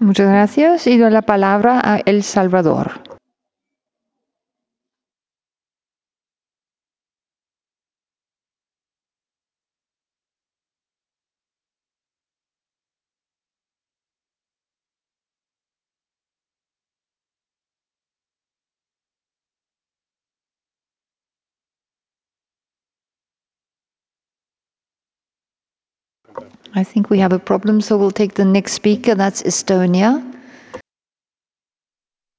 Muchas gracias. Y doy la palabra a El Salvador. I think we have a problem, so we'll take the next speaker. That's Estonia.